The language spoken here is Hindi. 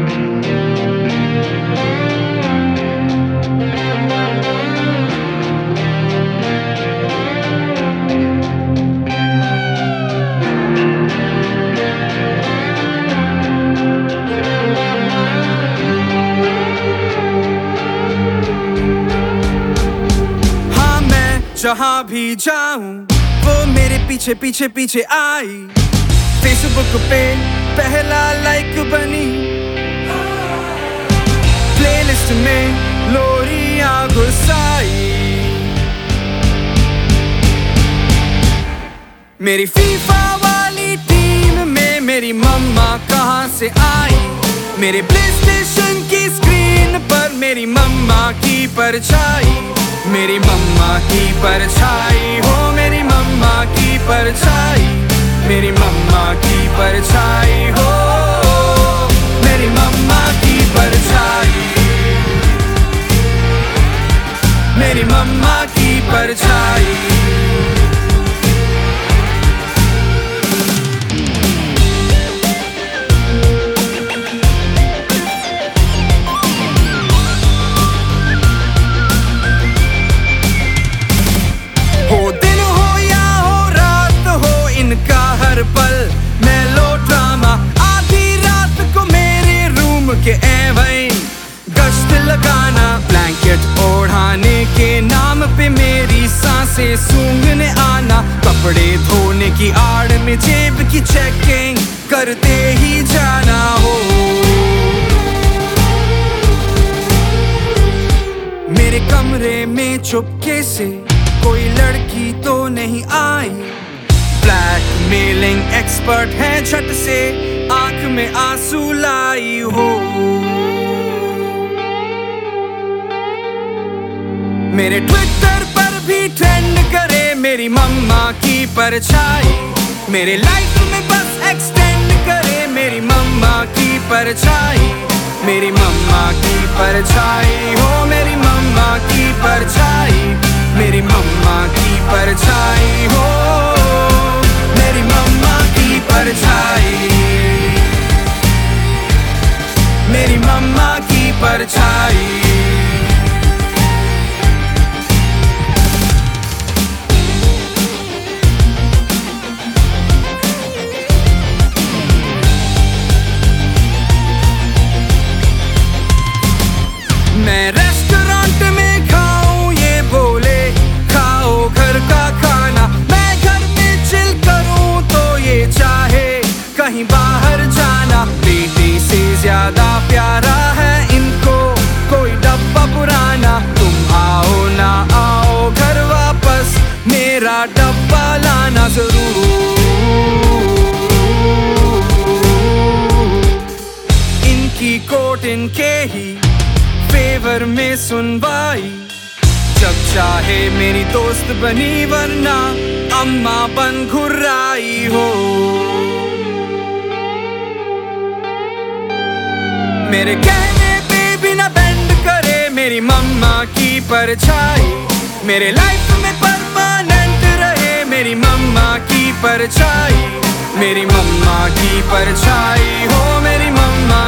जहाँ भी जाऊं वो मेरे पीछे पीछे पीछे आई। फेसबुक पे पहला लाइक बनी, प्लेलिस्ट में लोरियां घुसाई। मेरी फीफा वाली टीम में मेरी मम्मा कहाँ से आई। मेरे प्लेस्टेशन की स्क्रीन पर मेरी मम्मा की परछाई। मेरी मम्मा की परछाई हो, मेरी मम्मा की परछाई। मेरी मम्मा की परछाई हो, मेरी मम्मा की परछाई। मेरी मम्मा की परछाई। पल मेलोड्रामा, आधी रात को मेरे रूम के एवं गश्त लगाना। ब्लैंकेट ओढ़ाने के नाम पे मेरी सांसें सूंघने आना। कपड़े धोने की आड़ में जेब की चेकिंग करते ही जाना हो। मेरे कमरे में चुपके से कोई लड़की तो नहीं आई। ब्लैकमेलिंग एक्सपर्ट है, झट से आंख में आंसू लाई हो। मेरे ट्विटर पर भी ट्रेंड करे मेरी मम्मा की परछाई। मेरे लाइफ में बस एक्सटेंड करे मेरी मम्मा की परछाई। मेरी मम्मा की परछाई हो, मेरी मम्मा की परछाई। मेरी मम्मा की परछाई हो, मेरी मम्मा की परछाई। मेरी मम्मा की परछाई। मैं रेस्टोरेंट में खाऊं ये बोले खाओ घर का खाना। मैं घर में चिल करूं तो ये चाहे कहीं बाहर जाना। बेटे से ज्यादा प्यारा है इनको कोई डब्बा पुराना। तुम आओ ना आओ घर वापस मेरा डब्बा लाना जरूर। इनकी कोर्ट इनके ही फेवर में सुनवाई। जब चाहे मेरी दोस्त बनी वरना अम्मा बन घुर्राई हो। मेरे कहने पे भी ना बेंड करे मेरी मम्मा की परछाई। मेरे लाइफ में परमानेंट रहे मेरी मम्मा की परछाई। मेरी मम्मा की परछाई हो, मेरी मम्मा